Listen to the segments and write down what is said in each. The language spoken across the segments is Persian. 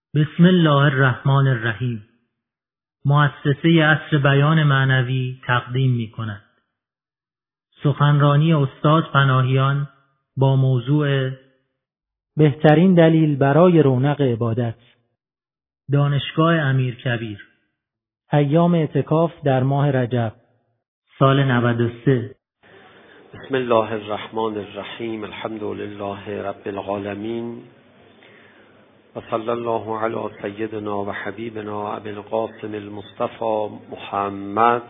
بسم الله الرحمن الرحیم. مؤسسه عصر بیان معنوی تقدیم می کند سخنرانی استاد پناهیان با موضوع بهترین دلیل برای رونق عبادت، دانشگاه امیرکبیر، ایام اعتکاف در ماه رجب سال 93. بسم الله الرحمن الرحیم. الحمد لله رب العالمین و صلی الله علی سیدنا و حبیبنا ابی القاسم المصطفى محمد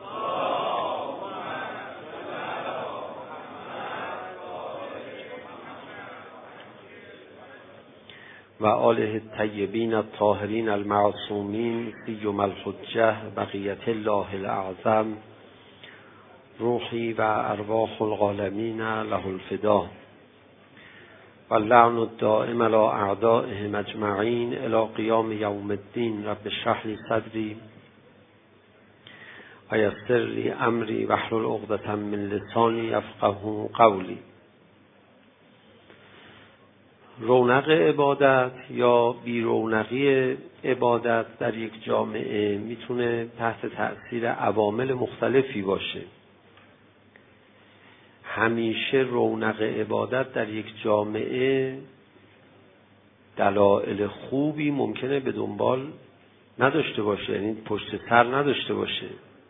و آله الطیبین الطاهرین المعصومین سیم الحجة بقیة الله الاعظم روحی و ارواح العالمین له الفدا و اللعن الدائم علی اعدائهم اجمعین الی قیام یوم الدین. رب اشرح لی صدری و یسر لی امری واحلل عقدة من لسانی یفقهوا قولی. رونق عبادت یا بیرونقی عبادت در یک جامعه میتونه تحت تأثیر عوامل مختلفی باشه. همیشه رونق عبادت در یک جامعه دلایل خوبی ممکنه به دنبال نداشته باشه، یعنی پشت سر نداشته باشه.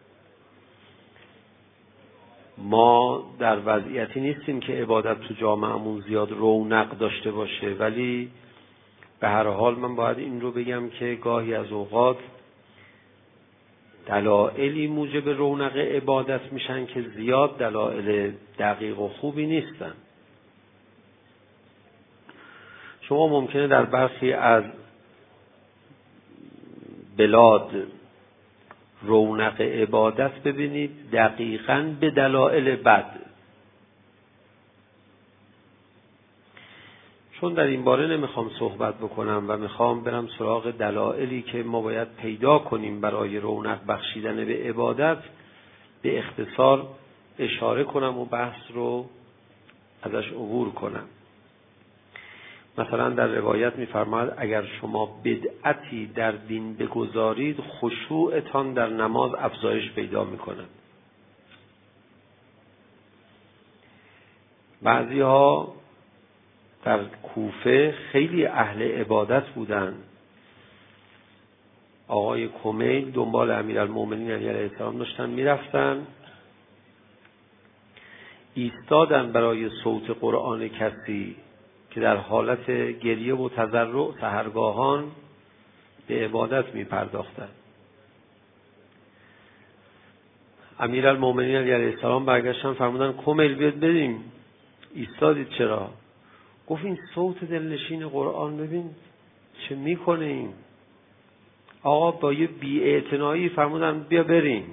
ما در وضعیتی نیستیم که عبادت تو جامعهمون زیاد رونق داشته باشه، ولی به هر حال من باید این رو بگم که گاهی از اوقات دلایلی موجب رونق عبادت میشن که زیاد دلایل دقیق و خوبی نیستن. شما ممکنه در برخی از بلاد رونق عبادت ببینید دقیقاً به دلایل بد. چون در این باره نمیخوام صحبت بکنم و میخوام برم سراغ دلایلی که ما باید پیدا کنیم برای رونق بخشیدن به عبادت، به اختصار اشاره کنم و بحث رو ازش عبور کنم. مثلا در روایت میفرماید اگر شما بدعتی در دین بگذارید خشوعتان در نماز افزایش پیدا میکند. بعضی ها در کوفه خیلی اهل عبادت بودن. آقای کمیل دنبال امیرالمومنین علیه السلام داشتن میرفتن، ایستادن برای صوت قرآن کسی که در حالت گریه و تضرع سحرگاهان به عبادت می پرداختن. امیرالمومنین علیه السلام برگشتن فرمودن کمیل بیاد بریم. ایستادید چرا؟ گفت این صوت دلنشین قرآن ببین چه میکنه این. آقا با یه بی‌اعتنایی فرمودن بیا بریم.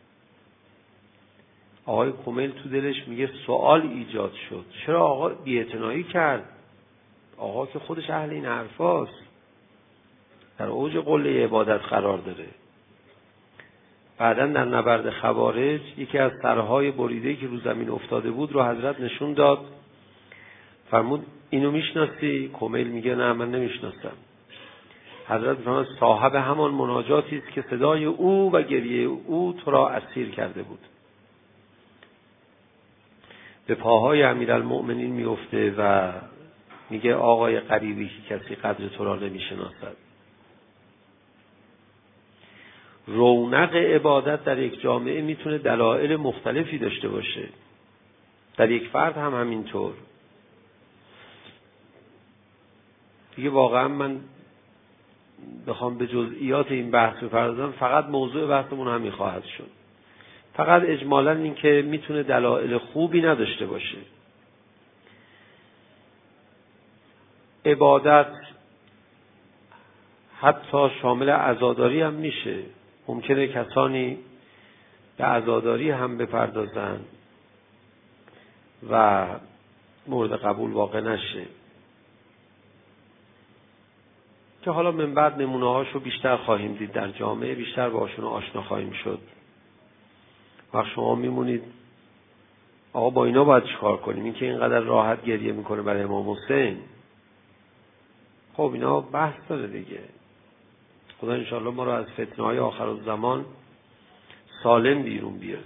آقای کمیل تو دلش میگه سوال ایجاد شد، چرا آقا بی‌اعتنایی کرد؟ آقا که خودش اهل این حرفاست، در اوج قله عبادت قرار داره. بعداً در نبرد خوارج یکی از سرهای بریده‌ای که رو زمین افتاده بود رو حضرت نشون داد، فرمود اینو میشناسی؟ کمیل میگه نه من نمیشناسم. حضرت فرمود صاحب همان مناجاتی است که صدای او و گریه او تو را اسیر کرده بود. به پاهای امیرالمؤمنین میفته و میگه آقای غریبی که کسی قدر تو را نمیشناسد. رونق عبادت در یک جامعه میتونه دلایل مختلفی داشته باشه، در یک فرد هم همینطور. دیگه واقعا من بخوام به جزئیات این بحث بپردازم فقط موضوع بحثمون همین خواهد شد. فقط اجمالاً این که میتونه دلایل خوبی نداشته باشه. عبادت حتی شامل عزاداری هم میشه. ممکنه کسانی به عزاداری هم بپردازن و مورد قبول واقع نشه، که حالا من بعد نمونه هاشو بیشتر خواهیم دید در جامعه، بیشتر باشون آشنا خواهیم شد. وقت شما میمونید آقا با اینا باید چیکار کنیم؟ این که اینقدر راحت گریه میکنه برای امام حسین، خب اینا بحث داره دیگه. خدا انشاءالله ما رو از فتنه‌های آخرالزمان سالم بیرون بیاره.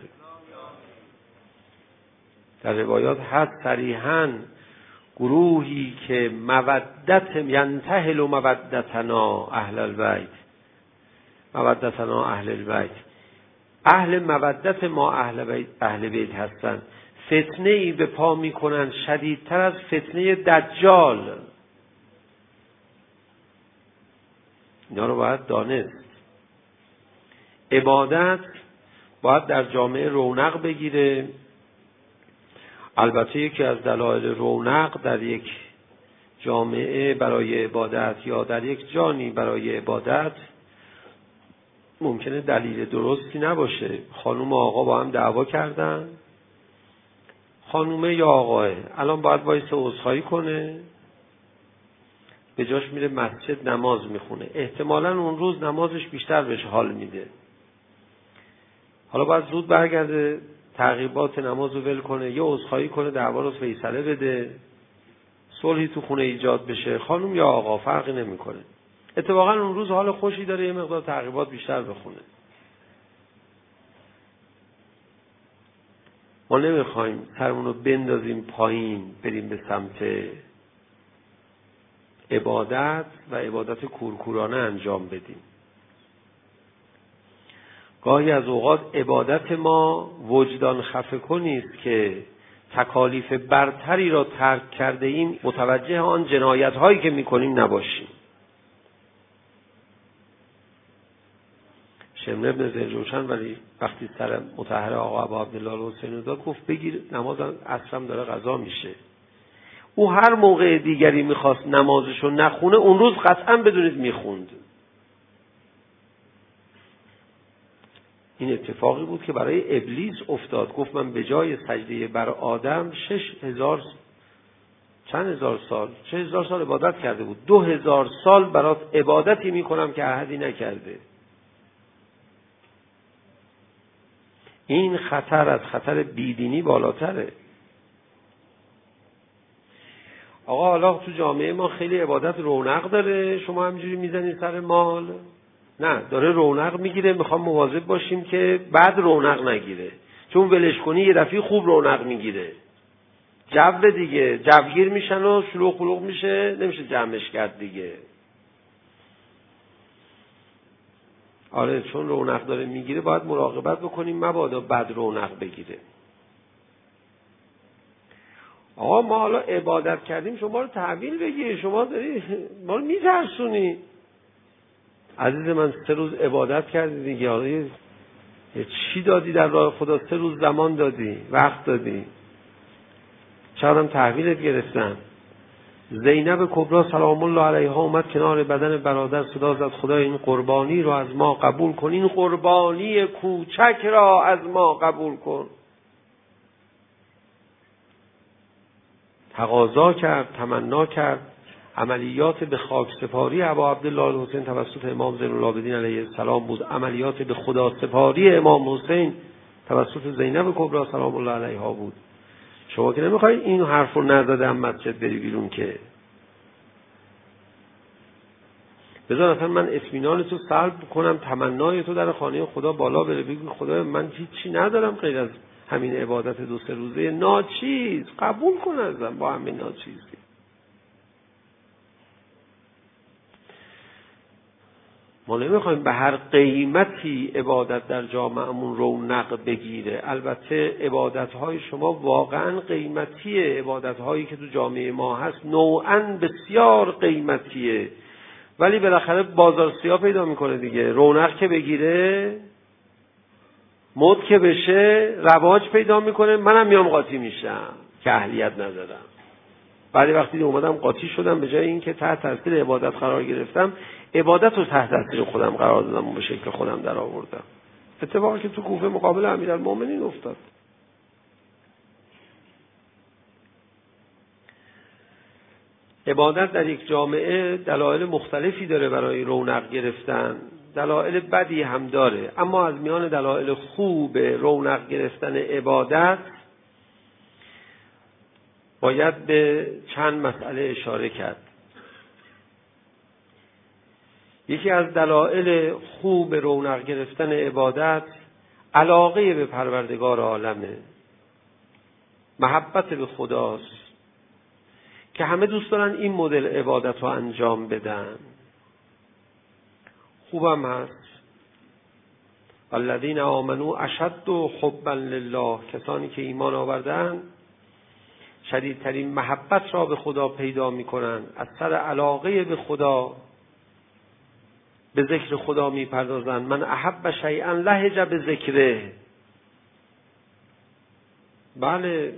در روایات هست صریحاً گروهی که مودت ینتهل مودتنا اهل البیت، مودتنا اهل البیت، اهل مودت ما اهل بیت هستن، فتنه ای به پا میکنن شدیدتر از فتنه دجال. اینا رو باید دانست. عبادت باید در جامعه رونق بگیره. البته یکی از دلایل رونق در یک جامعه برای عبادت یا در یک جانی برای عبادت ممکنه دلیل درستی نباشه. خانوم و آقا با هم دعوا کردن، خانومه یا آقاه الان باید وایسه عذرخواهی کنه، به جاش میره مسجد نماز میخونه، احتمالاً اون روز نمازش بیشتر بهش حال میده. حالا باید زود برگرده تعقیبات نماز رو ول کنه، یا عذرخواهی کنه، دعوا رو فیصله بده، صلحی تو خونه ایجاد بشه. خانم یا آقا فرقی نمیکنه، اتفاقا اون روز حال خوشی داره، یه مقدار تعقیبات بیشتر بخونه. ما نمیخوایم سرمون رو بندازیم پایین بریم به سمت عبادت و عبادت کورکورانه انجام بدیم. گاهی از اوقات عبادت ما وجدان خفه کنی است که تکالیف برتری را ترک کرده ایم، متوجه آن جنایت هایی که میکنیم نباشیم. شمر ابن زرجوشن ولی وقتی سر مطهر آقا ابا عبدالله الحسینی داد گفت بگیر نماز عصرم داره قضا میشه. او هر موقع دیگری میخواست نمازشو نخونه اون روز قطعا بدونید میخوند. این اتفاقی بود که برای ابلیس افتاد. گفت من به جای سجده بر آدم 6000 سال عبادت کرده بود، 2000 سال برات عبادتی میکنم که احدی نکرده. این خطر از خطر بیدینی بالاتره. آقا حالا تو جامعه ما خیلی عبادت رونق داره، شما همینجوری میزنید سر مال. نه، داره رونق میگیره، میخوام مواظب باشیم که بعد رونق نگیره، چون ولش کنی یه دفعه خوب رونق میگیره. جو دیگه جوگیر میشن و شلوغ خلوغ میشه، نمیشه جمعش کرد دیگه. آره چون رونق داره میگیره باید مراقبت بکنیم مبادا بد رونق بگیره. آقا ما حالا عبادت کردیم شما رو تحویل بگیر، شما داری ما رو میترسونی. عزیز من 3 روز عبادت کردی دیگه، حالا چی دادی در راه خدا؟ 3 روز زمان دادی، وقت دادی، چقدر هم تحویلت گرفتن. زینب کبرا سلام الله علیها اومد کنار بدن برادر، صدا زد خدای این قربانی رو از ما قبول کن، این قربانی کوچک را از ما قبول کن. تقاضا کرد، تمنا کرد. عملیات به خاک سپاری ابا عبدالله الحسین توسط امام زین العابدین علیه السلام بود، عملیات به خدا سپاری امام حسین توسط زینب کبرا سلام الله علیها بود. شما که نمیخواید این حرف رو نزده هم مسجد بری بیرون که. بذار اصلا من اطمینان تو سلب کنم، تمنای تو در خانه خدا بالا بره، بگی خدا من هیچی ندارم غیر از همین عبادت 2-3 روزه ناچیز، قبول کن ازم با همین ناچیزی. ما نمیخوایم به هر قیمتی عبادت در جامعهمون رونق بگیره. البته عبادت‌های شما واقعاً قیمتیه، عبادت‌هایی که تو جامعه ما هست نوعاً بسیار قیمتیه، ولی بالاخره بازار سیاه پیدا میکنه دیگه. رونق که بگیره، مد که بشه، رواج پیدا میکنه، منم میام قاطی میشم که اهلیت ندارم. بعد وقتی اومدم قاطی شدم، به جای اینکه تحت تاثیر عبادت قرار گرفتم، عبادت رو تحت تاثیر خودم قرار دادم و به شکل خودم در آوردم. اتفاقی که تو کوفه مقابل امیرالمومنین افتاد. عبادت در یک جامعه دلایل مختلفی داره برای رونق گرفتن، دلایل بدی هم داره، اما از میان دلایل خوب رونق گرفتن عبادت باید به چند مسئله اشاره کرد. یکی از دلایل خوب رونق گرفتن عبادت علاقه به پروردگار عالمه، محبت به خداست که همه دوست دارن این مدل عبادت رو انجام بدن. خوبم هست الذین آمنوا اشد حبا لله، کسانی که ایمان آوردن شدیدترین محبت را به خدا پیدا میکنن، از سر علاقه به خدا به ذکر خدا میپردازن. من احب شیئا لهج به ذکره. بله،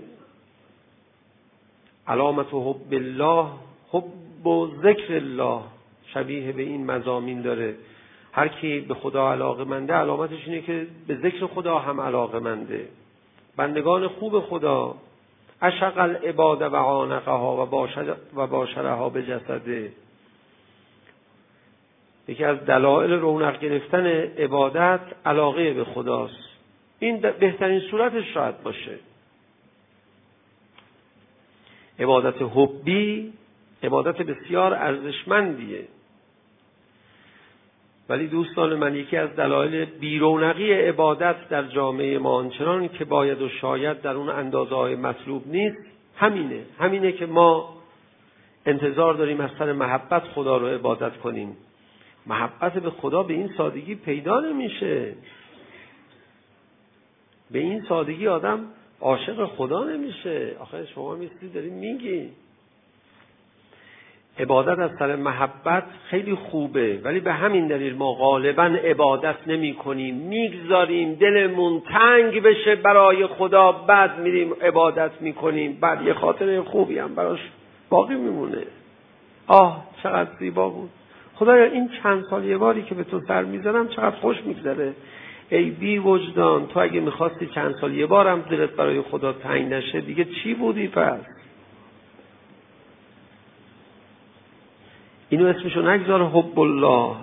علامت حب الله حب و ذکر الله شبیه به این مضامین داره. هر کی به خدا علاقه منده علامتش اینه که به ذکر خدا هم علاقه منده. بندگان خوب خدا عشق العباد و عانقها و باشرها به جسده. یکی از دلایل رونق گرفتن عبادت علاقه به خداست. این بهترین صورتش شاید باشه. عبادت حبی عبادت بسیار ارزشمندیه، ولی دوستان من یکی از دلایل بیرونقی عبادت در جامعه ما آنچنان که باید و شاید در اون اندازه‌های مطلوب نیست همینه که ما انتظار داریم از سر محبت خدا رو عبادت کنیم. محبت به خدا به این سادگی پیدا نمیشه. به این سادگی آدم عاشق خدا نمیشه. آخه شما میستی داریم میگی عبادت از سر محبت خیلی خوبه، ولی به همین دلیل ما غالبا عبادت نمی کنیم، میگذاریم دلمون تنگ بشه برای خدا، بعد میریم عبادت میکنیم، بعد یه خاطره خوبی هم براش باقی میمونه. آه چقدر زیبا بود، خدایا این چند سال یه باری که به تو سر میذارم چقدر خوش میگذره. ای بی وجدان، تو اگه میخواستی چند سال یه بارم دلت برای خدا تنگ نشه دیگه چی بودی پس؟ اینو اسمشو نگذار حب الله.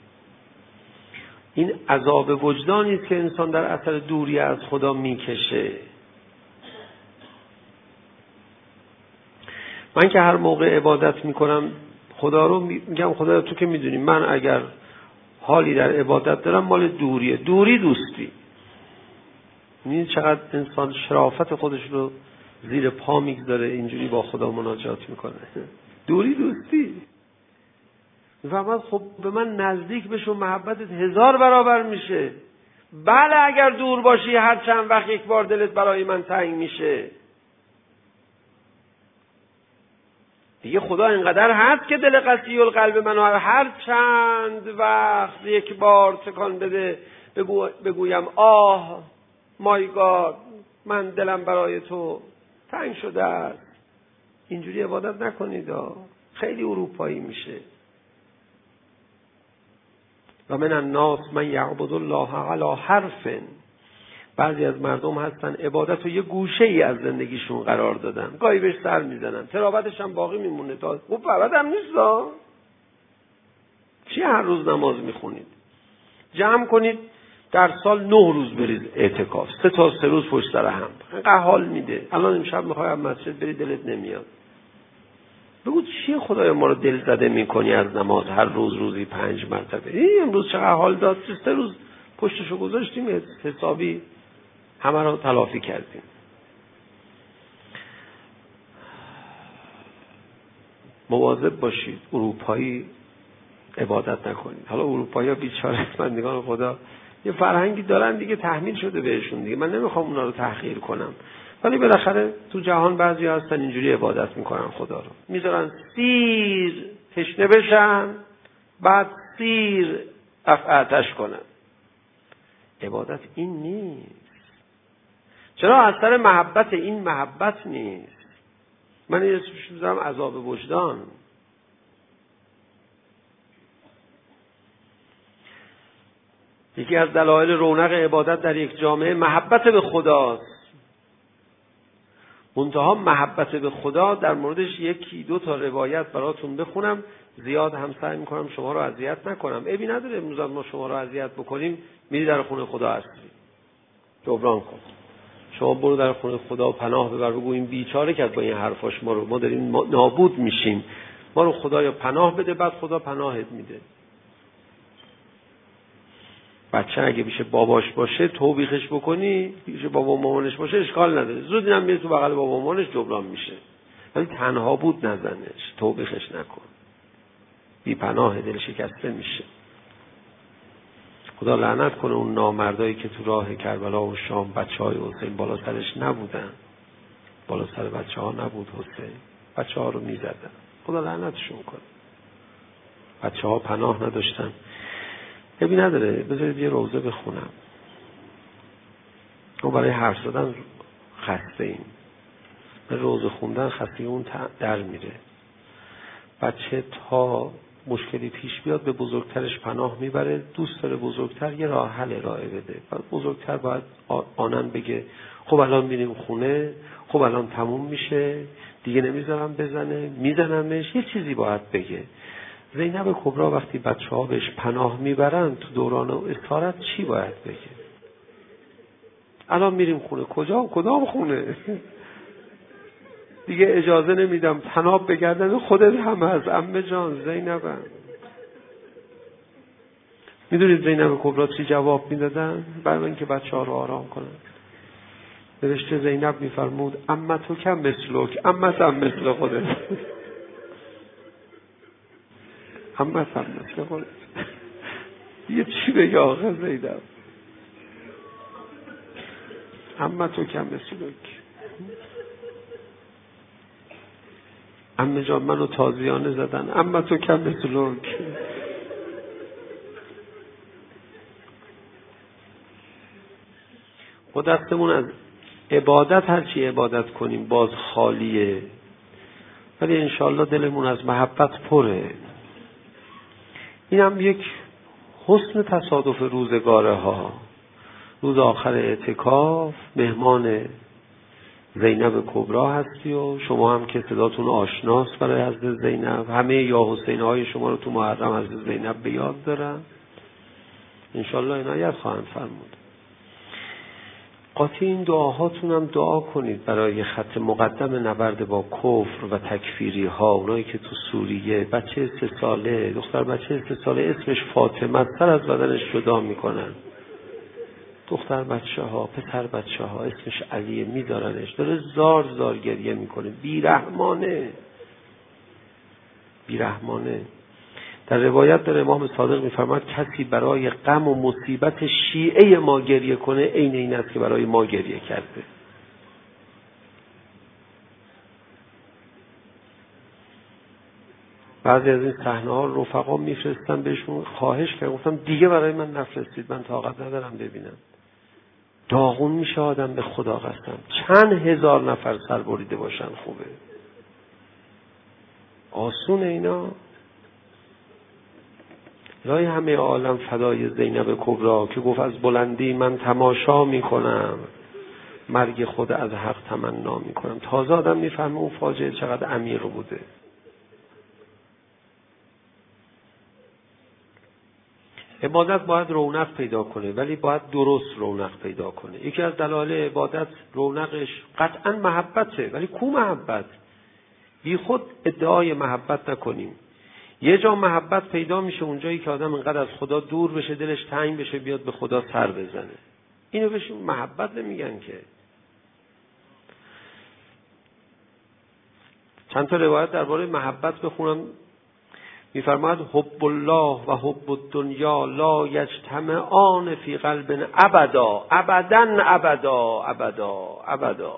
این عذاب وجدانی است که انسان در اثر دوری از خدا میکشه. من که هر موقع عبادت میکنم خدا رو میگم خدا تو که میدونی من اگر حالی در عبادت دارم مال دوریه. دوری دوستی. این چقدر انسان شرافت خودش رو زیر پا میگذاره اینجوری با خدا مناجات میکنه. دوری دوستی. میفهمد خب به من نزدیک بشو محبتت 1000 برابر میشه. بله اگر دور باشی هر چند وقت یک بار دلت برای من تنگ میشه. دیگه خدا اینقدر هست که دل قسی القلب منو هر چند وقت یک بار تکان بده بگویم آه مای گاد من دلم برای تو تنگ شده است. اینجوری عبادت نکنید، خیلی اروپایی میشه. و من الناس من یعبد الله علی حرف. بعضی از مردم هستن عبادت رو یه گوشه ای از زندگیشون قرار دادن، گاهی بهش سر میزنن، تراوتش هم باقی میمونه. تا خوب فقط هم نیست چی هر روز نماز میخونید؟ جمع کنید در سال 9 روز برید اعتکاف، 3 تا 3 روز پشت سر هم، اینقدر حال میده. الان امشب میخوای مسجد برید دلت نمیاد. بگو چیه خدایا ما رو دل زده میکنی از نماز هر روز روزی 5 مرتبه؟ این امروز چقدر حال داد، 3 روز پشتشو گذاشتیم حسابی همه رو تلافی کردیم. مواظب باشید اروپایی عبادت نکنید. حالا اروپایی ها بیچاره بندگان خدا یه فرهنگی دارن دیگه، تحمیل شده بهشون دیگه، من نمیخوام اونا رو تحقیر کنم، ولی بالاخره تو جهان بعضی هستن اینجوری عبادت میکنن خدا رو، میذارن سیر تشنه بشن بعد سیر آتش کنن. عبادت این نیست. چرا از سر محبت؟ این محبت نیست. من این اسمش میذارم عذاب وجدان. یکی از دلایل رونق عبادت در یک جامعه محبت به خداست. منتها محبت به خدا در موردش 1-2 تا روایت براتون بخونم، زیاد هم سعی میکنم شما رو اذیت نکنم. عیبی نداره امروز ما شما رو اذیت بکنیم، میری در خونه خدا هستی جبران کن. شما برو در خونه خدا و پناه ببر، بگو این بیچاره کرد با این حرفاش ما داریم نابود میشیم، ما رو خدایا پناه بده، بعد خدا پناهت میده. بچه اگه پیش باباش باشه توبیخش بکنی، پیش بابا مامانش باشه اشکال نداره، زود اینم میره تو بغل بابا مامانش جبران میشه. ولی تنها بود نزنش، توبیخش نکن، بی پناه، دل شکسته میشه. خدا لعنت کنه اون نامردایی که تو راه کربلا و شام بچهای حسین بالا سرش نبودن، بالا سر بچه ها نبود حسین، بچه ها رو میزدن. خدا لعنتشون کنه. بچه ها پناه نداشتن. ببین نداره، بذارید یه روزه بخونم. ما برای حرف زدن خسته ایم، به روزه خوندن خسته اون در میره. بچه تا مشکلی پیش بیاد به بزرگترش پناه میبره، دوست داره بزرگتر یه راه حل ارائه بده. بزرگتر باید آنن بگه خب الان میریم خونه، خب الان تموم میشه دیگه، نمیذارم بزنه، میزنمش، یه چیزی باید بگه. زینب کبرا وقتی بچه ها بهش پناه میبرن تو دوران اسارت چی باید بگه؟ الان میریم خونه. کدام خونه؟ دیگه اجازه نمیدم تناب بگردن، خودت هم از عمه جان زینبم. میدونید زینب کبرا چی جواب میدادن؟ برای اینکه بچه ها رو آرام کنن نوشته زینب میفرمود اما تو کم مثلک، اما هم مثل خودت. اما هم مثل خودت. یه چی بگه آقا زینب؟ اما تو کم مثلک. عمه جان منو تازیانه زدن، اما تو کم مثلک. ما دستمون از عبادت هرچی عبادت کنیم باز خالیه، ولی انشالله دلمون از محبت پره. این هم یک حسن تصادف روزگاره ها. روز آخر اعتکاف مهمان زینب کبرا هستی و شما هم که صداتون آشناست برای حضرت زینب، همه یا حسین های شما رو تو محرم حضرت زینب به یاد دارن، انشالله عنایت خواهند فرمود. قاطی این دعاهاتون هم دعا کنید برای خط مقدم نبرد با کفر و تکفیری ها. اونایی که تو سوریه بچه 3 ساله، دختر بچه 3 ساله اسمش فاطمه سر از بدنش جدا میکنن، دختر بچه ها، پسر بچه ها اسمش علیه میذارنش، داره زار زار گریه میکنه، بیرحمانه. در روایت داره امام صادق میفرماد کسی برای غم و مصیبت شیعه ما گریه کنه عین این است که برای ما گریه کرده. بعضی از این صحنه ها رفقا میفرستن بهشون، خواهش کردم گفتم دیگه برای من نفرستید، من طاقت ندارم ببینم. داغون میشه آدم، به خدا قسم. چند هزار نفر سر بریده باشن خوبه؟ آسونه اینا؟ لای همه عالم فدای زینب کبرا که گفت از بلندی من تماشا میکنم، مرگ خود از حق تمنا میکنم. تازه آدم میفهمه اون فاجعه چقدر عمیق بوده. عبادت باید رونق پیدا کنه، ولی باید درست رونق پیدا کنه. یکی از دلایل عبادت رونقش قطعا محبته، ولی کو محبت؟ بی خود ادعای محبت نکنیم. یه جا محبت پیدا میشه اونجایی که آدم انقدر از خدا دور بشه، دلش تنگ بشه، بیاد به خدا سر بزنه. اینو بهش محبت نمیگن که. چند تا روایت درباره محبت بخونم. میفرماید حب الله و حب الدنیا لا یجتمعان فی قلب ابدا ابدا ابدا ابدا ابدا.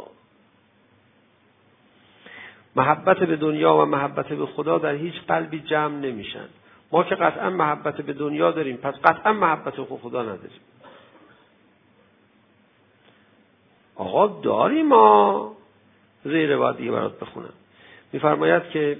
محبت به دنیا و محبت به خدا در هیچ قلبی جمع نمیشن. ما که قطعا محبت به دنیا داریم، پس قطعا محبت به خدا نداریم. آقا داریم ما. زیر روایت دیگه برات بخونم. میفرماید که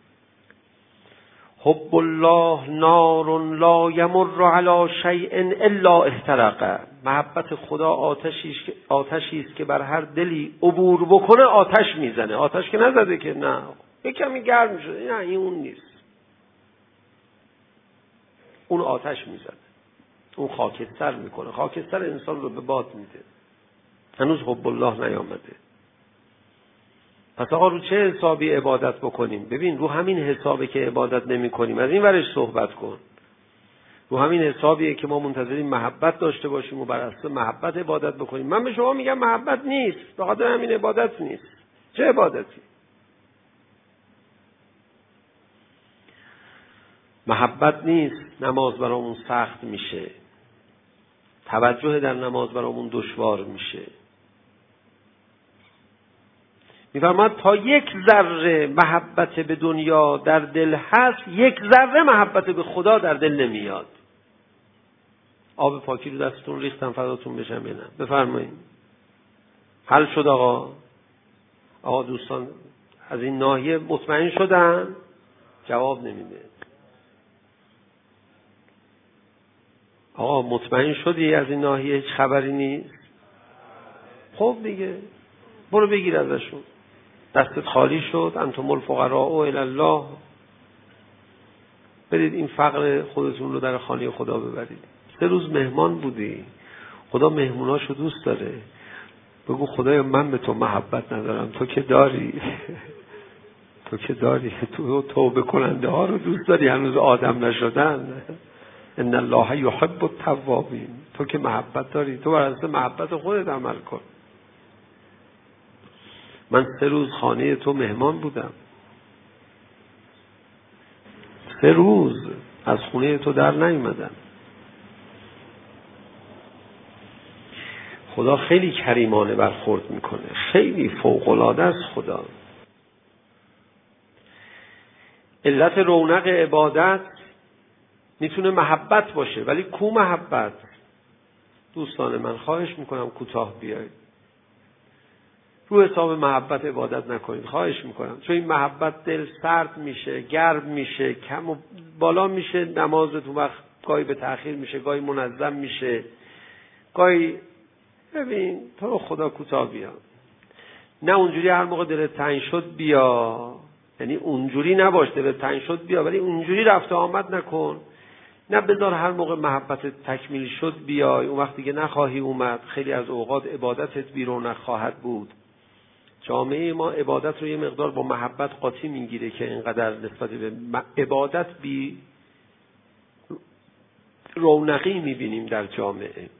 حب الله نار لا یمر علی شیء الا احترق. محبت خدا آتشی است که بر هر دلی عبور بکنه آتش میزنه. آتش که نزده که نه، یک کمی گرم میشه، نه این اون نیست، اون آتش میزنه، اون خاکستر میکنه، خاکستر انسان رو به باد میده. هنوز حب الله نیامده. پس آقا رو چه حسابی عبادت بکنیم؟ ببین رو همین حسابی که عبادت نمی کنیم از این ورش صحبت کن. رو همین حسابیه که ما منتظریم محبت داشته باشیم و بر اساس محبت عبادت بکنیم. من به شما میگم محبت نیست، به خاطر همین عبادت نیست. چه عبادتی؟ محبت نیست، نماز برامون سخت میشه، توجه در نماز برامون دشوار میشه. میفرماد تا یک ذره محبت به دنیا در دل هست، یک ذره محبت به خدا در دل نمیاد. آب پاکی رو دستتون ریختم، فداتون بشم یا نه؟ بفرمایید. حل شد آقا دوستان از این ناحیه مطمئن شدن؟ جواب نمیده. آقا مطمئن شدی از این ناحیه هیچ خبری نیست؟ خب دیگه برو بگیر ازشون. دستت خالی شد، انتم الفقراء الی الله. برید این فقر خودتون رو در خانه خدا ببرید. 3 روز مهمان بودی، خدا مهموناشو دوست داره. بگو خدایا من به تو محبت ندارم، تو که داری. تو که داری، تو توبه کننده ها رو دوست داری، هنوز آدم نشدن. ان الله یحب التوابین. تو که محبت داری، تو بر اساس محبت خودت عمل کن. من 3 روز خانه تو مهمان بودم، 3 روز از خونه تو در نیومدم. خدا خیلی کریمانه برخورد میکنه، خیلی فوق‌العاده است خدا. علت رونق عبادت میتونه محبت باشه، ولی کو محبت؟ دوستان من خواهش میکنم کوتاه بیایید، رو حساب محبت عبادت نکنید، خواهش میکنم. چون این محبت دل سرد میشه، گرم میشه، کم و بالا میشه، نمازتون وقت گاهی به تأخیر میشه، گاهی منظم میشه، گاهی ببین تو رو خدا کوتاه بیا. نه اونجوری هر موقع دلت تنگ شد بیا، یعنی اونجوری نباش، دلت تنگ شد بیا، ولی اونجوری رفت و آمد نکن. نه بذار هر موقع محبت تکمیل شد بیای، اون وقت دیگه نخواهی اومد. خیلی از اوقات عبادتت بیرون خواهد بود. جامعه ما عبادت رو یه مقدار با محبت قاطی میگیره که اینقدر نسبت به عبادت بی رونقی میبینیم در جامعه.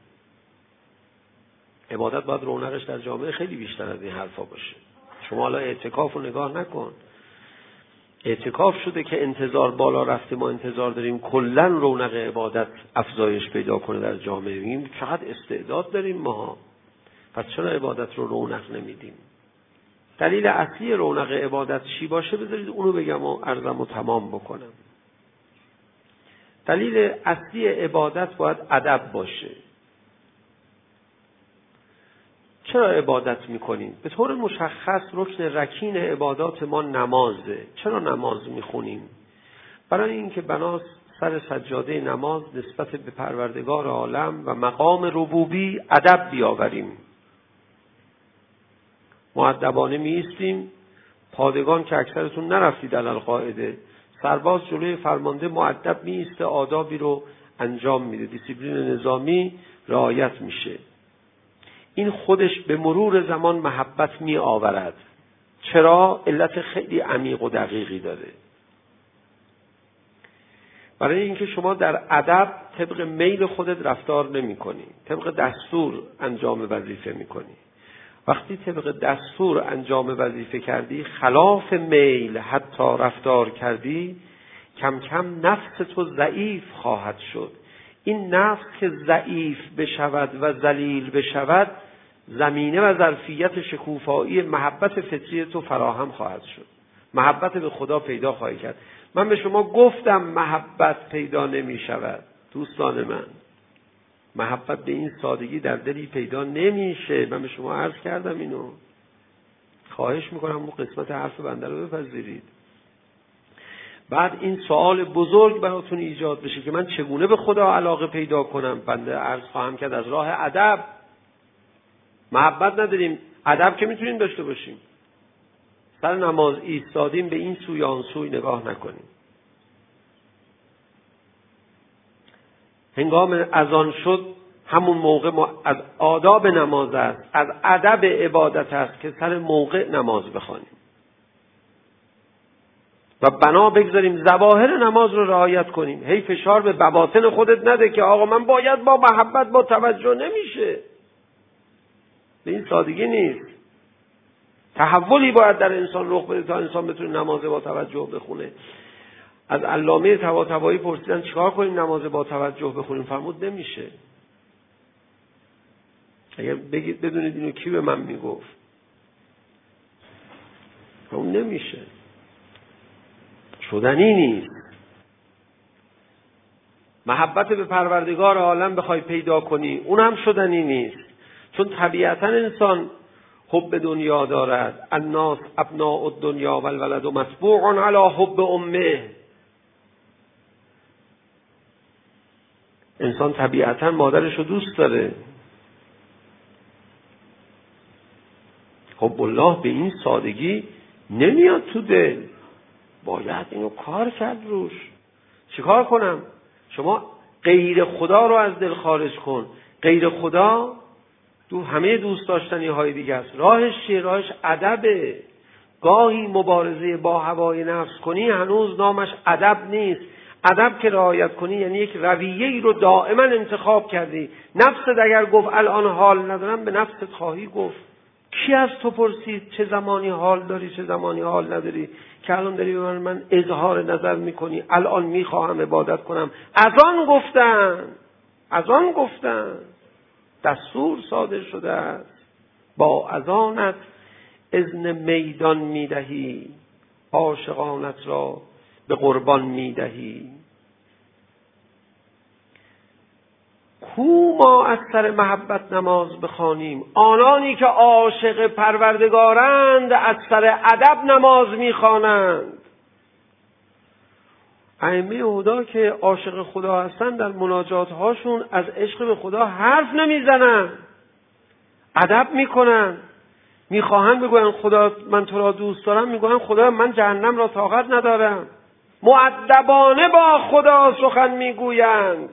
عبادت باید رونقش در جامعه خیلی بیشتر از این حرفا باشه. شما حالا اعتکاف رو نگاه نکن، اعتکاف شده که انتظار بالا رفته، ما انتظار داریم کلا رونق عبادت افزایش پیدا کنه در جامعه. میگیم چقدر استعداد داریم ما، پس چرا عبادت رو رونق نمیدیم؟ دلیل اصلی رونق عبادت چی باشه بذارید اونو بگم و عرضمو تمام بکنم. دلیل اصلی عبادت باید ادب باشه. چرا عبادت میکنیم؟ به طور مشخص رکن رکین عبادات ما نمازه. چرا نماز میخونیم؟ برای اینکه بناست سر سجاده نماز نسبت به پروردگار عالم و مقام ربوبی ادب بیاوریم. مؤدبانه میایستیم. پادگان که اکثرتون نرفتید القاعده، سرباز جلوی فرمانده مؤدب میایسته، آدابی رو انجام میده، دیسیپلین نظامی رعایت میشه. این خودش به مرور زمان محبت می آورد. چرا؟ علت خیلی عمیق و دقیقی داره. برای اینکه شما در ادب طبق میل خودت رفتار نمی کنی، طبق دستور انجام وظیفه می کنی. وقتی طبق دستور انجام وظیفه کردی، خلاف میل حتی رفتار کردی، کم کم نفس تو ضعیف خواهد شد. این نفس که ضعیف بشود و ذلیل بشود، زمینه و ظرفیت شکوفایی محبت فطری تو فراهم خواهد شد. محبت به خدا پیدا خواهی کرد. من به شما گفتم محبت پیدا نمی شود. دوستان من، محبت به این سادگی در دلی پیدا نمیشه. من به شما عرض کردم اینو. خواهش میکنم اون قسمت حرف بنده رو بپذیرید. بعد این سوال بزرگ براتون ایجاد بشه که من چگونه به خدا علاقه پیدا کنم. بنده عرض خواهم کرد از راه ادب. محبت نداریم، ادب که میتونیم داشته باشیم. سر نماز ایستادیم، به این سوی آن سوی نگاه نکنیم. هنگام اذان شد، همون موقع از آداب نماز است، از ادب عبادت است که سر موقع نماز بخوانیم. و بنا بگذاریم ظواهر نماز رو رعایت کنیم. هی فشار به بواطن خودت نده که آقا من باید با محبت با توجه. نمیشه، به این سادگی نیست. تحولی باید در انسان رخ بده تا انسان بتونه نماز با توجه بخونه. از علامه طباطبایی پرسیدن چیکار کنیم نماز با توجه بخونیم؟ فرمود نمیشه. اگر بگید بدونید اینو کی به من میگفت؟ اون نمیشه، شدنی نیست. محبت به پروردگار عالم بخوای پیدا کنی اون هم شدنی نیست، چون طبیعتا انسان حب دنیا دارد. الناس ابناء الدنیا و الولد مطبوع علی حب امه. انسان طبیعتا مادرش رو دوست داره. حب الله به این سادگی نمیاد تو دل، باید اینو کار کرد روش. چیکار کنم؟ شما غیر خدا رو از دل خارج کن. غیر خدا تو همه دوست داشتنی های دیگه است. راهش چیه؟ راهش ادبه. گاهی مبارزه با هوای نفس کنی هنوز نامش ادب نیست. ادب که رعایت کنی یعنی یک رویه‌ای رو دائما انتخاب کردی. نفست اگر گفت الان حال ندارم، به نفست خواهی گفت کی از تو پرسید چه زمانی حال داری چه زمانی حال نداری که الان داری به من اظهار نظر میکنی الان میخواهم عبادت کنم؟ از آن گفتن دستور صادر شده است با اذانت اذن میدان میدهی، عاشقانت را به قربان میدهی. کو ما از سر محبت نماز بخوانیم؟ آنانی که عاشق پروردگارند از سر ادب نماز میخوانند. ائمه هدا که عاشق خدا هستند در مناجات هاشون از عشق به خدا حرف نمیزنن، ادب میکنن. میخواهن بگوین خدا من تو را دوست دارم، میگوین خدا من جهنم را طاقت ندارم. مؤدبانه با خدا سخن میگویند.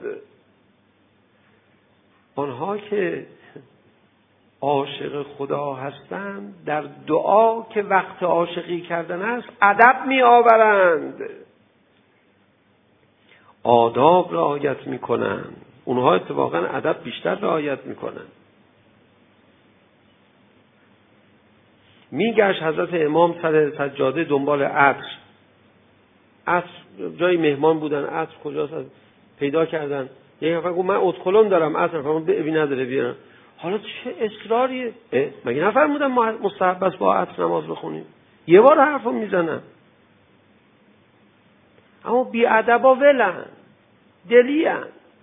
آنها که عاشق خدا هستند در دعا که وقت عاشقی کردن است ادب می آورند، آداب رعایت می کنند. اونها اتفاقا ادب بیشتر رعایت می کنند. میگشت حضرت امام سر سجاده دنبال عطر جای مهمان بودن. عطر کجاست؟ پیدا کردن. یک نفر گفت من ادکلون دارم، عطر فرمود ببین نداره بیارم. حالا چه اصراریه؟ مگه نفرمودن مستحب است با عطر نماز بخونیم؟ یه بار حرفو میزنن. اما بی ادبا ولن، دلیان.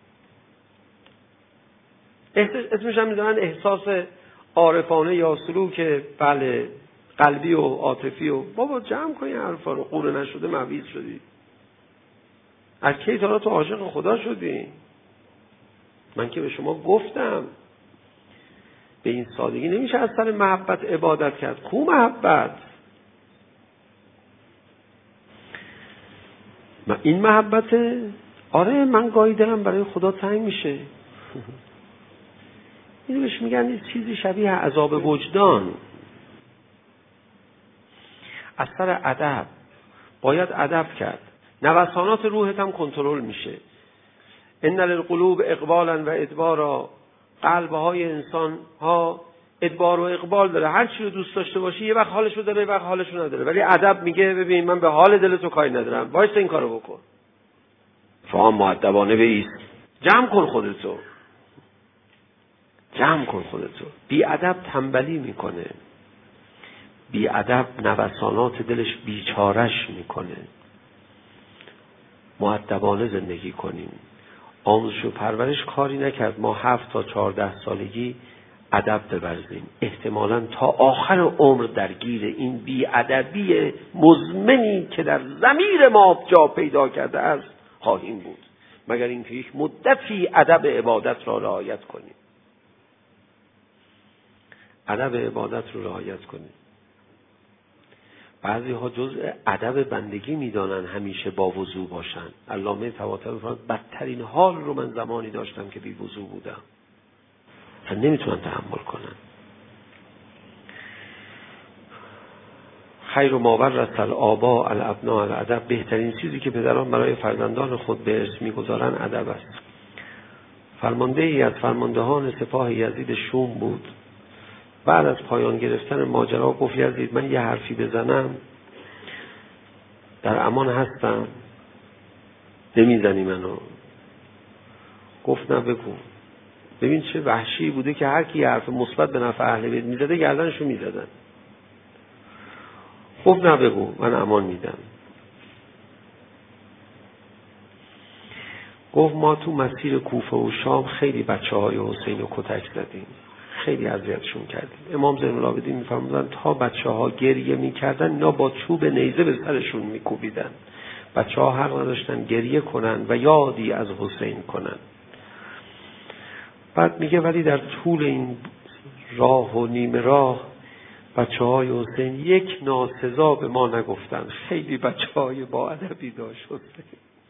اسمش هم میذارن احساس عارفانه یا سلوک بله قلبی و عاطفی. و بابا جمع کنی حرفا رو، قوره نشده مویز شدی. از کی تا تو عاشق خدا شدی؟ من که به شما گفتم به این سادگی نمیشه از سر محبت عبادت کرد. کو محبت؟ این محبته. آره من گاهی دلم برای خدا تنگ میشه. اینو بهش میگن یه چیزی شبیه عذاب وجدان. از سر ادب باید ادب کرد. نوسانات روحت هم کنترل میشه. ان للقلوب اقبالا و ادبارا. قلب‌های انسان ها ادبار و اقبال داره. هر چی رو دوست داشته باشی یه وقت حالش رو داره یه وقت حالش رو نداره. ولی ادب میگه ببین من به حال دل تو کاری ندارم، وایسا این کارو بکن. شما مؤدبانه بایست، جمع کن خودتو. بی ادب تنبلی میکنه. بی ادب نوسانات دلش بیچارش میکنه. مؤدبانه زندگی کنیم. آموزش و پرورش کاری نکرد ما 7 تا 14 سالگی ادب بورزیم. احتمالاً تا آخر عمر درگیر این بی ادبی مزمنی که در ضمیر ما جا پیدا کرده است خواهیم بود، مگر اینکه یک مدتی ادب عبادت را رعایت کنیم. ادب عبادت رو رعایت کنیم. بعضی ها جزء ادب بندگی میدانن همیشه با وضو باشن. علامه طباطبایی فرمود بدترین حال رو من زمانی داشتم که بی وضو بودم. نمیتونن تحمل کنن. خیر ما ورث الآباء الابناء الادب، بهترین چیزی که پدران برای فرزندان خود به ارث میگذارند ادب است. فرمانده ای از فرماندهان سپاه یزید شوم بود. بعد از پایان گرفتن ماجرا گفت یزید من یه حرفی بزنم در امان هستم، نمیزنی منو؟ گفت نه بگو. ببین چه وحشی بوده که هر کی حرف مثبت به نفع اهل بیت میزده گردنشو میزدن. گفت نه بگو من امان میدم. گفت ما تو مسیر کوفه و شام خیلی بچه‌های حسین رو کتک زدیم، خیلی اذیتشون کردیم. امام زین العابدین میفرمودن تا بچه‌ها گریه میکردن اینا با چوب نیزه به سرشون میکوبیدن. بچه‌ها حق نداشتن گریه کنن و یادی از حسین کنن. بعد میگه ولی در طول این راه و نیمه راه بچه‌های حسین یک ناسزا به ما نگفتن. خیلی بچه‌های با ادبی داشت حسین،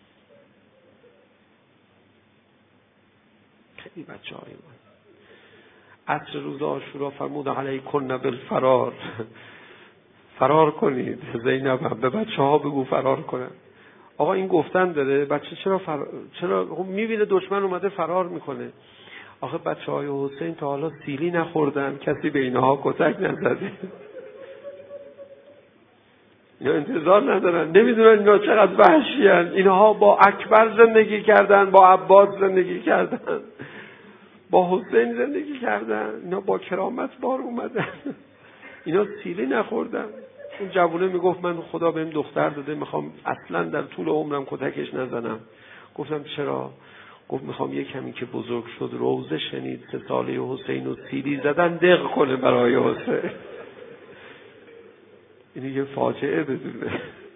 خیلی بچه‌های ما. عصر روز عاشورا فرمود علیکن بالفرار، فرار کنید. زینب هم به بچه‌ها بگو فرار کنن. آقا این گفتن داره بچه چرا میبینه دشمن اومده فرار میکنه. آخه بچه‌های حسین تا حالا سیلی نخوردن، کسی به اینها کتک نزده، اینا انتظار ندارن، نمیدونن اینا چقدر وحشی هن. اینها با اکبر زندگی کردن، با عباس زندگی کردن، با حسین زندگی کردن، اینا با کرامت بار اومدن، اینا سیلی نخوردن. اون جوونه میگفت من خدا بهم دختر داده میخوام اصلا در طول عمرم کتکش نزنم. گفتم چرا؟ گفت میخوام یه کمی که بزرگ شد روزه شنید 3 ساله حسین و سیلی زدن دق کنه برای حسین. اینه یه فاجعه بدونه.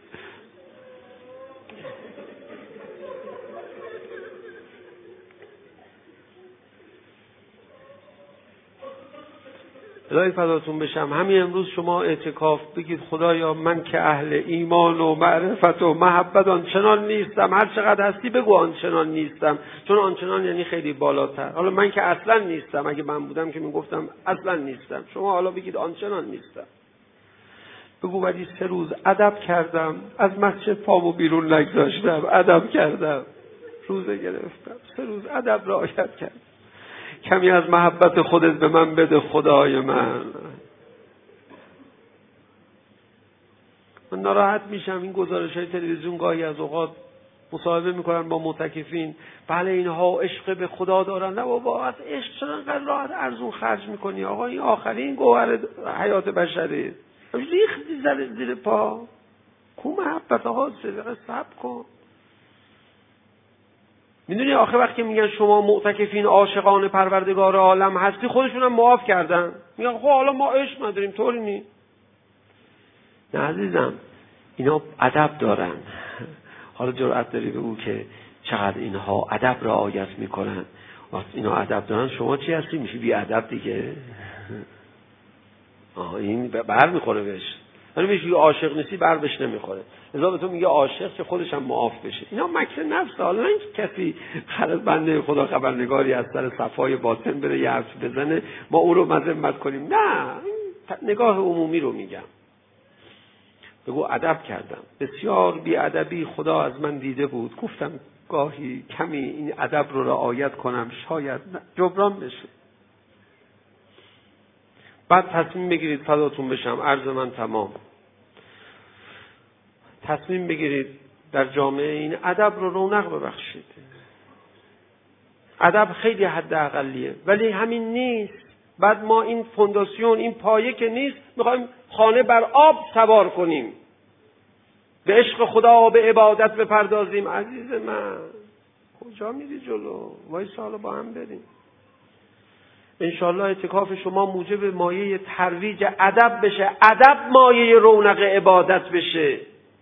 الهی فداتون بشم. همین امروز شما اعتکاف بگید خدایا من که اهل ایمان و معرفت و محبت آنچنان نیستم، هر چقدر هستی بگو آنچنان نیستم، چون آنچنان یعنی خیلی بالاتر. حالا من که اصلا نیستم، اگه من بودم که میگفتم اصلا نیستم، شما حالا بگید آنچنان نیستم. بگو ولی 3 روز ادب کردم، از مسجد پامو بیرون نگذاشتم، ادب کردم، روزه گرفتم، 3 روز ادب رعایت کردم. کمی از محبت خودت به من بده خدای من. من ناراحت میشم این گزارش‌های تلویزیون گاهی از اوقات مصاحبه میکنن با معتکفین، بله اینها عشق به خدا دارن. نه بابا، از عشق چرا انقدر راحت ارزون خرج میکنی؟ آقا این آخرین گوهر حیات بشری، ریختی زیر پا. کو محبت آقا؟ صبر کن. میدونی آخه وقتی میگن شما معتکفین عاشقان پروردگار عالم هستی، خودشون هم معاف کردن، میگن خب حالا ما عشق نداریم، طوری نی. نه عزیزم، اینا ادب دارن. حالا جرأت داری به او که چقدر اینها ادب رعایت میکنن. وقتی اینا ادب دارن شما چی هستی؟ میشی بی ادب دیگه. این بر میخوره بهش. ولی میگه عاشق نیستی بر بهش نمیخوره. لذا به تو میگه عاشق که خودش هم معاف بشه. اینا مکر نفس. حالا نه کسی خرد بنده خدا خبرنگاری از سر صفای باطن بره یه حرف بزنه ما او رو مذمت کنیم. نه، نگاه عمومی رو میگم. بگو ادب کردم، بسیار بی ادبی خدا از من دیده بود، گفتم گاهی کمی این ادب رو رعایت کنم شاید جبران بشه. بعد تصمیم بگیرید فداتون بشم، عرض من تمام. تصمیم بگیرید در جامعه این ادب رو رونق ببخشید. ادب خیلی حد اقلیه ولی همین نیست. بعد ما این فونداسیون، این پایه که نیست، میخوایم خانه بر آب سوار کنیم، به عشق خدا به عبادت بپردازیم. عزیز من کجا میری جلو؟ وایسا حالا با هم بریم. انشاءالله اعتکاف شما موجب مایه ترویج ادب بشه، ادب مایه رونق عبادت بشه.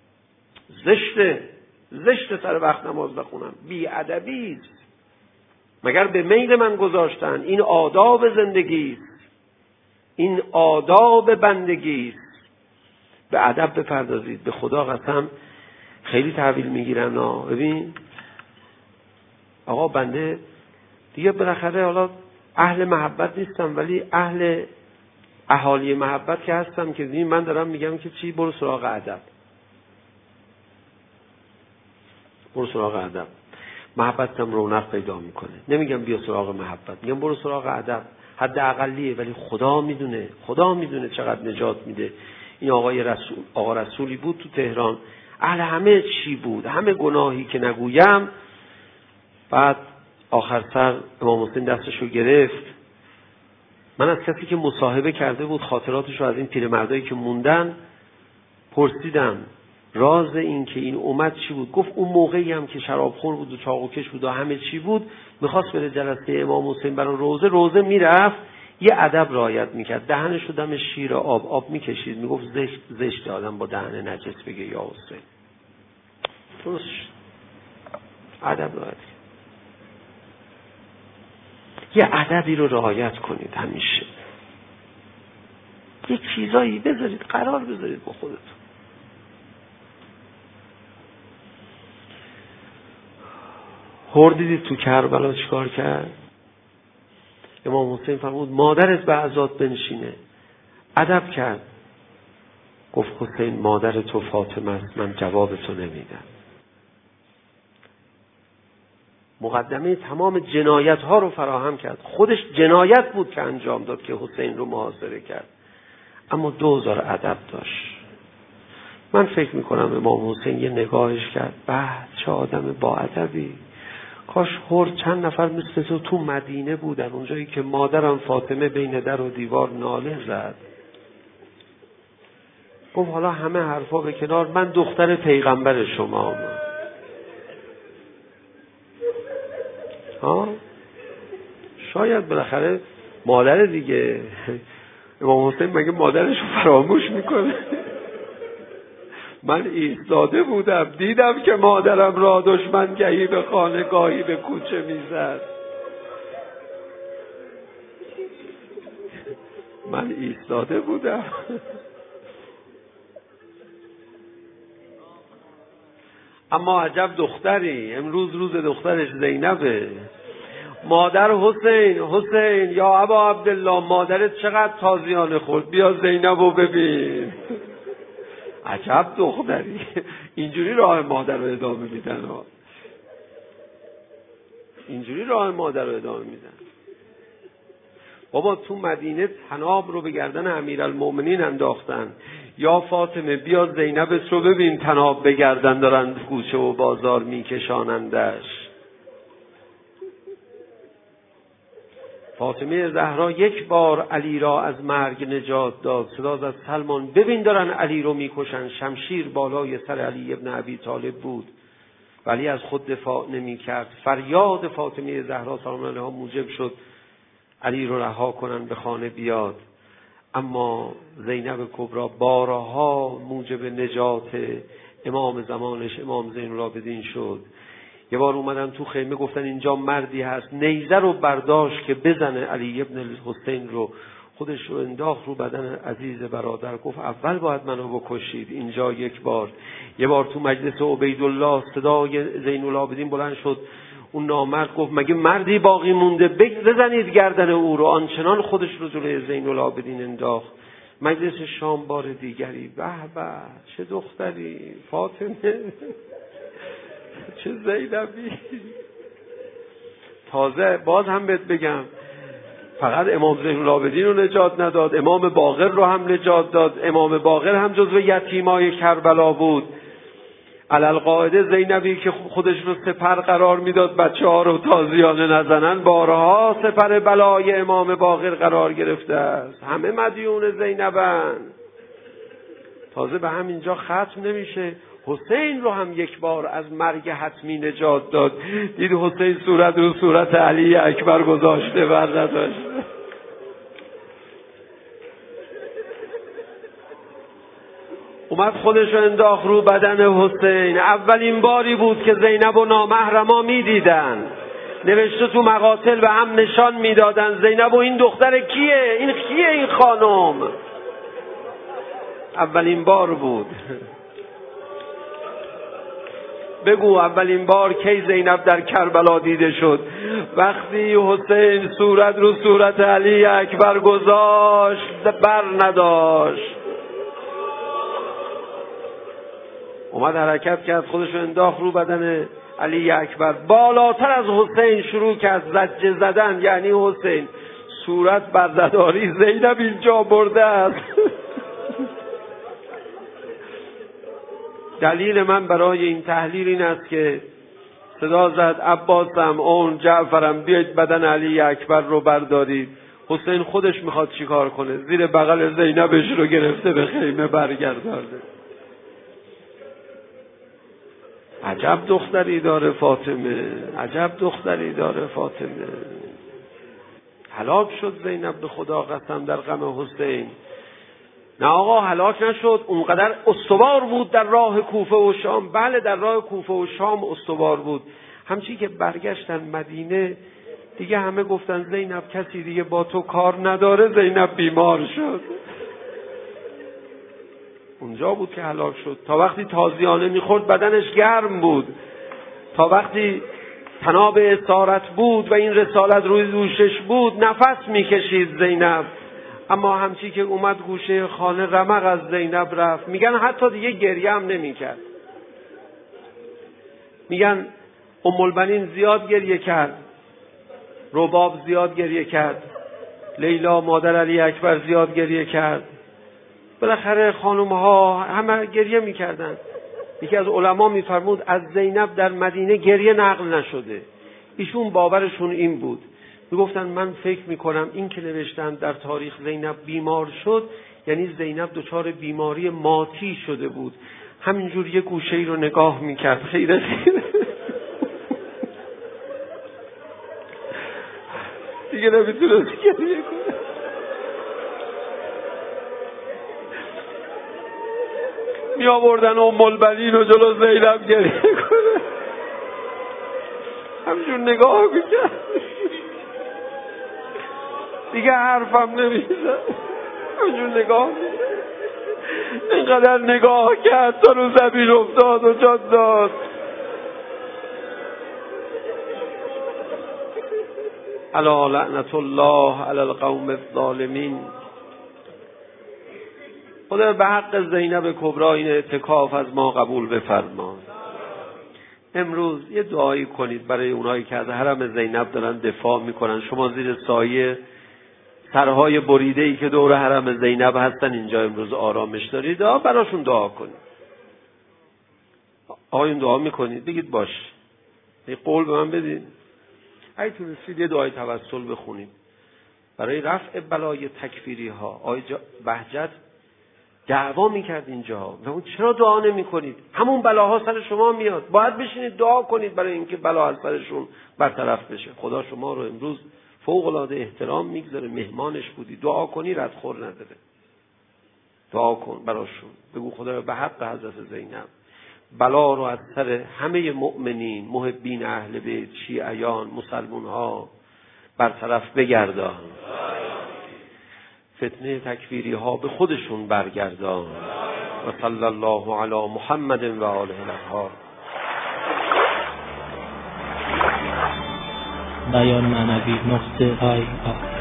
زشته سر وقت نماز بخونم، بی ادبی است. مگر به میل من گذاشتن؟ این آداب زندگی است، این آداب بندگی است. به ادب بپردازید. به خدا قسم خیلی تحویل میگیرن. ببین آقا بنده دیگه بالاخره حالا اهل محبت نیستم ولی اهل اهالی محبت که هستم که دیدین من دارم میگم که چی؟ برو سراغ ادب. برو سراغ ادب. محبت هم رونق پیدا میکنه. نمیگم بیا سراغ محبت، میگم برو سراغ ادب. حد اقلیه، ولی خدا میدونه چقدر نجات میده. این آقا رسولی بود تو تهران، اهل همه چی بود، همه گناهی که نگویم. بعد آخر سر امام حسین دستشو گرفت. من از کسی که مصاحبه کرده بود خاطراتشو از این پیرمردایی که موندن پرسیدم راز این که این اومد چی بود. گفت اون موقعی هم که شرابخور بود و چاقوکش بود و همه چی بود، میخواست بره جلسه امام حسین برای روزه میرفت، یه ادب رعایت میکرد، دهنشو دم شیر آب میکشید، میگفت زشت آدم با دهن نجس بگه یا حسین. درست ادب رعایت کرد. یه ادبی رو رعایت کنید همیشه. یه چیزایی بذارید، قرار بذارید با خودتون. هر دیدید تو کربلا چیکار کرد؟ امام حسین فرمود مادرت به عزات بنشینه. ادب کرد. گفت حسین مادر تو فاطمه است، من جواب تو نمیدم. مقدمه تمام جنایت ها رو فراهم کرد. خودش جنایت بود که انجام داد که حسین رو محاصره کرد، اما 2000 ادب داشت. من فکر میکنم امام حسین یه نگاهش کرد، چه آدم با ادبی. کاش چند نفر مثل تو مدینه بودن، اونجایی که مادرم فاطمه بین در و دیوار ناله زد. گفت حالا همه حرفا به کنار، من دختر پیغمبر شما شاید بالاخره مادر دیگه. امام حسین مگه مادرشو فراموش میکنه؟ من ایستاده بودم دیدم که مادرم را دشمن گهی به خانه گاهی به کوچه میزد. من ایستاده بودم. اما عجب دختری، امروز روز دخترش زینبه. مادر حسین یا ابا عبدالله، مادرت چقدر تازیانه خورد، بیا زینبو ببین. عجب دختری. اینجوری راه مادر رو ادامه میدن. بابا تو مدینه طناب رو به گردن امیرالمؤمنین انداختن. یا فاطمه بیا زینبت رو ببین، طناب به گردن دارن کوچه و بازار میکشانندش. فاطمه زهرا یک بار علی را از مرگ نجات داد. صدا زد سلمان ببین دارن علی رو میکشن. شمشیر بالای سر علی ابن ابی طالب بود ولی از خود دفاع نمی کرد. فریاد فاطمه زهرا سلام علیها موجب شد علی رو رها کنن به خانه بیاد. اما زینب کبری بارها موجب نجات امام زمانش امام زین العابدین شد. یه بار اومدن تو خیمه گفتن اینجا مردی هست، نیزه رو برداشت که بزنه علی ابن حسین رو، خودش رو انداخت رو بدن عزیز برادر. گفت اول باید منو بکشید. اینجا یک بار. یه بار تو مجلس عبیدالله صدای زین العابدین بلند شد. اون نامرد گفت مگه مردی باقی مونده، بزنید گردن او رو. آنچنان خودش رو جلوی زین العابدین انداخت. مجلس شام بار دیگری. به چه دختری فاطمه، چه زینبی. تازه باز هم بهت بگم، فقط امام زین العابدین رو نجات نداد، امام باقر رو هم نجات داد. امام باقر هم جزو یتیمای کربلا بود. علالقاعده زینبی که خودش رو سپر قرار میداد بچه ها رو تازیانه نزنن، بارها سپر بلای امام باقر قرار گرفته است. همه مدیون زینبن. تازه به همینجا ختم نمیشه، حسین رو هم یک بار از مرگ حتمی نجات داد. دید حسین صورت رو صورت علی اکبر گذاشته برداشته، اومد خودش رو انداخت رو بدن حسین. اولین باری بود که زینب و نامحرما میدیدن. نوشته تو مقاتل به هم نشان میدادن زینب و این دختر کیه؟ این کیه این خانم؟ اولین بار بود. بگو اولین بار کی زینب در کربلا دیده شد؟ وقتی حسین صورت رو صورت علی اکبر گذاشت بر نداشت، اومد حرکت کرد، خودش رو انداخت رو بدن علی اکبر، بالاتر از حسین شروع کرد زجه زدن. یعنی حسین صورت بردهداری، زینب اینجا برده است. دلیل من برای این تحلیل این است که صدا زد عباسم، اون جعفرم، بیاید بدن علی اکبر رو بردارید. حسین خودش میخواد چیکار کنه؟ زیر بغل زینبش رو گرفته به خیمه برگردانده. عجب دختری داره فاطمه، عجب دختری داره فاطمه. هلاک شد زینب به خدا قسم در غم حسین. نه آقا هلاک نشد، اونقدر استوار بود در راه کوفه و شام. بله در راه کوفه و شام استوار بود. همچی که برگشتن مدینه دیگه همه گفتن زینب کسی دیگه با تو کار نداره. زینب بیمار شد. اونجا بود که هلاک شد. تا وقتی تازیانه میخورد بدنش گرم بود، تا وقتی طناب اسارت بود و این رسالت روی دوشش بود نفس میکشید زینب. اما همچی که اومد گوشه خانه رمق از زینب رفت. میگن حتی دیگه گریه هم نمیکرد. میگن ام البنین زیاد گریه کرد، رباب زیاد گریه کرد، لیلا مادر علی اکبر زیاد گریه کرد. بالاخره خانم ها همه گریه میکردن. یکی از علما میفرمود از زینب در مدینه گریه نقل نشده. ایشون باورشون این بود، میگفتن من فکر میکنم این که نوشتن در تاریخ زینب بیمار شد یعنی زینب دچار بیماری ماتی شده بود. همینجور یه گوشه‌ای رو نگاه میکرد، خیره دیگه نمیتونست گریه کنه. می آوردن ام البنین و جلو زینب گریه کنه، همینجور نگاه میکرد، دیگه حرفم نمیزد، همینجور نگاه میکرد. اینقدر نگاه کرد تا رو زمین افتاد و جان داد. الا لعنت الله علی القوم الظالمین. خدا به حق زینب کبری این اعتکاف از ما قبول بفرما. امروز یه دعایی کنید برای اونایی که از حرم زینب دارن دفاع میکنن. شما زیر سایه سرهای بریده‌ای که دور حرم زینب هستن اینجا امروز آرامش دارید، براشون دعا کنید. آقایون دعا میکنید، بگید باش، یه قول به من بدید. اگه تونستید یه دعای توسل بخونید برای رفع بلای تکفیری ها. آقای بهجت دعوا میکرد اینجا و اون چرا دعا نمی کنید؟ همون بلاها سر شما میاد، باید بشینید دعا کنید برای اینکه بلا از سرشون برطرف بشه. خدا شما رو امروز فوق العاده احترام میگذاره، مهمانش بودی، دعا کنی ردخور نداره. دعا کن براشون، بگو خدا به حق حضرت زینب بلا رو از سر همه مؤمنین، محبین اهل بیت، شیعیان، مسلمون ها برطرف بگردان، فتنه تکفیری ها به خودشون برگردان. و صلی الله علی محمد و آله الاطهار. بیان معنوی نقطه